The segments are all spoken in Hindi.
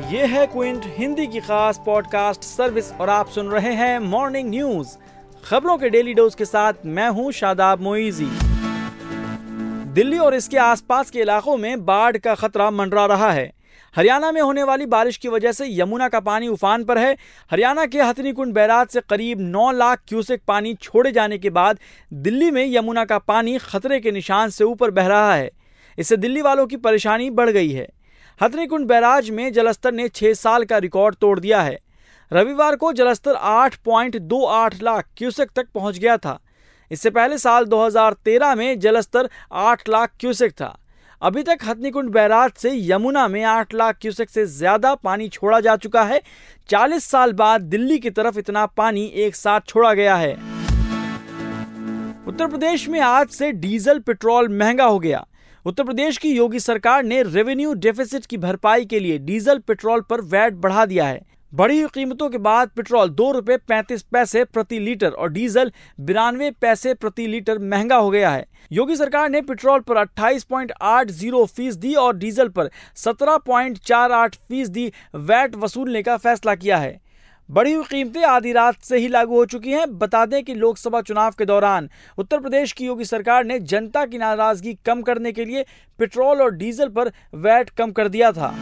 ये है क्विंट हिंदी की खास पॉडकास्ट सर्विस और आप सुन रहे हैं मॉर्निंग न्यूज, खबरों के डेली डोज के साथ मैं हूं शादाब मोइजी। दिल्ली और इसके आसपास के इलाकों में बाढ़ का खतरा मंडरा रहा है। हरियाणा में होने वाली बारिश की वजह से यमुना का पानी उफान पर है। हरियाणा के हथनीकुंड बैराज से करीब 9 लाख क्यूसेक पानी छोड़े जाने के बाद दिल्ली में यमुना का पानी खतरे के निशान से ऊपर बह रहा है। इससे दिल्ली वालों की परेशानी बढ़ गई है। हथनीकुंड बैराज में जलस्तर ने 6 साल का रिकॉर्ड तोड़ दिया है। रविवार को जलस्तर 8.28 लाख क्यूसेक तक पहुंच गया था। इससे पहले साल 2013 में जलस्तर 8 लाख क्यूसेक था। अभी तक हथनीकुंड बैराज से यमुना में 8 लाख क्यूसेक से ज्यादा पानी छोड़ा जा चुका है। 40 साल बाद दिल्ली की तरफ इतना पानी एक साथ छोड़ा गया है। उत्तर प्रदेश में आज से डीजल पेट्रोल महंगा हो गया। उत्तर प्रदेश की योगी सरकार ने रेवेन्यू डेफिसिट की भरपाई के लिए डीजल पेट्रोल पर वैट बढ़ा दिया है। बढ़ी हुई कीमतों के बाद पेट्रोल ₹2.35 प्रति लीटर और डीजल 92 पैसे प्रति लीटर महंगा हो गया है। योगी सरकार ने पेट्रोल पर 28.80% और डीजल पर 17.48% वैट वसूलने का फैसला किया है। बढ़ी हुई कीमतें आधी रात से ही लागू हो चुकी हैं। बता दें कि लोकसभा चुनाव के दौरान उत्तर प्रदेश की योगी सरकार ने जनता की नाराजगी कम करने के लिए पेट्रोल और डीजल पर वैट कम कर दिया था।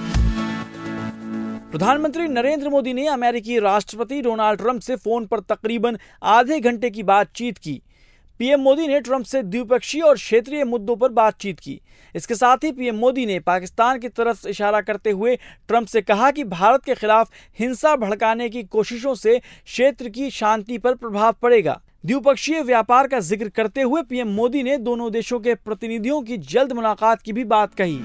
प्रधानमंत्री नरेंद्र मोदी ने अमेरिकी राष्ट्रपति डोनाल्ड ट्रंप से फोन पर तकरीबन आधे घंटे की बातचीत की। पीएम मोदी ने ट्रंप से द्विपक्षीय और क्षेत्रीय मुद्दों पर बातचीत की। इसके साथ ही पीएम मोदी ने पाकिस्तान की तरफ इशारा करते हुए ट्रंप से कहा कि भारत के खिलाफ हिंसा भड़काने की कोशिशों से क्षेत्र की शांति पर प्रभाव पड़ेगा। द्विपक्षीय व्यापार का जिक्र करते हुए पीएम मोदी ने दोनों देशों के प्रतिनिधियों की जल्द मुलाकात की भी बात कही।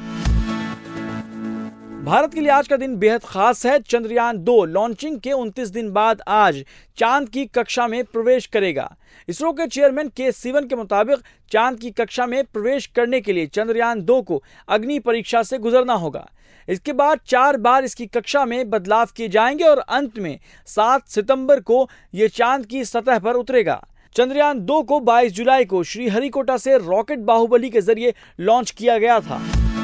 भारत के लिए आज का दिन बेहद खास है। चंद्रयान-2 लॉन्चिंग के 29 दिन बाद आज चांद की कक्षा में प्रवेश करेगा। इसरो के चेयरमैन के सिवन के मुताबिक चांद की कक्षा में प्रवेश करने के लिए चंद्रयान-2 को अग्नि परीक्षा से गुजरना होगा। इसके बाद 4 बार इसकी कक्षा में बदलाव किए जाएंगे और अंत में 7 सितंबर को यह चांद की सतह पर उतरेगा। चंद्रयान-2 को 22 जुलाई को श्रीहरिकोटा से रॉकेट बाहुबली के जरिए लॉन्च किया गया था।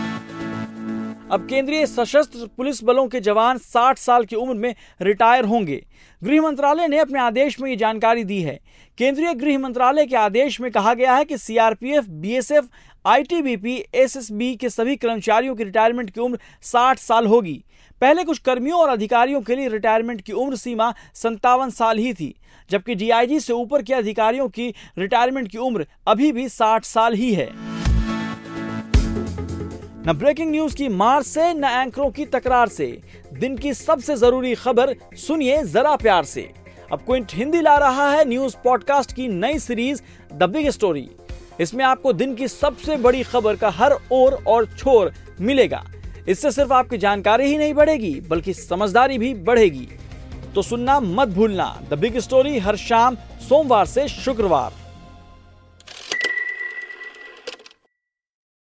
अब केंद्रीय सशस्त्र पुलिस बलों के जवान 60 साल की उम्र में रिटायर होंगे। गृह मंत्रालय ने अपने आदेश में ये जानकारी दी है। केंद्रीय गृह मंत्रालय के आदेश में कहा गया है कि सीआरपीएफ, बीएसएफ, आईटीबीपी, एसएसबी के सभी कर्मचारियों की रिटायरमेंट की उम्र 60 साल होगी। पहले कुछ कर्मियों और अधिकारियों के लिए रिटायरमेंट की उम्र सीमा 57 साल ही थी, जबकि डीआईजी से ऊपर के अधिकारियों की रिटायरमेंट की उम्र अभी भी 60 साल ही है। न ब्रेकिंग न्यूज की मार से न एंकरों की तकरार से, दिन की सबसे जरूरी खबर सुनिए जरा प्यार से। अब क्विंट हिंदी ला रहा है न्यूज पॉडकास्ट की नई सीरीज द बिग स्टोरी। इसमें आपको दिन की सबसे बड़ी खबर का हर ओर और छोर मिलेगा। इससे सिर्फ आपकी जानकारी ही नहीं बढ़ेगी बल्कि समझदारी भी बढ़ेगी। तो सुनना मत भूलना द बिग स्टोरी हर शाम सोमवार से शुक्रवार।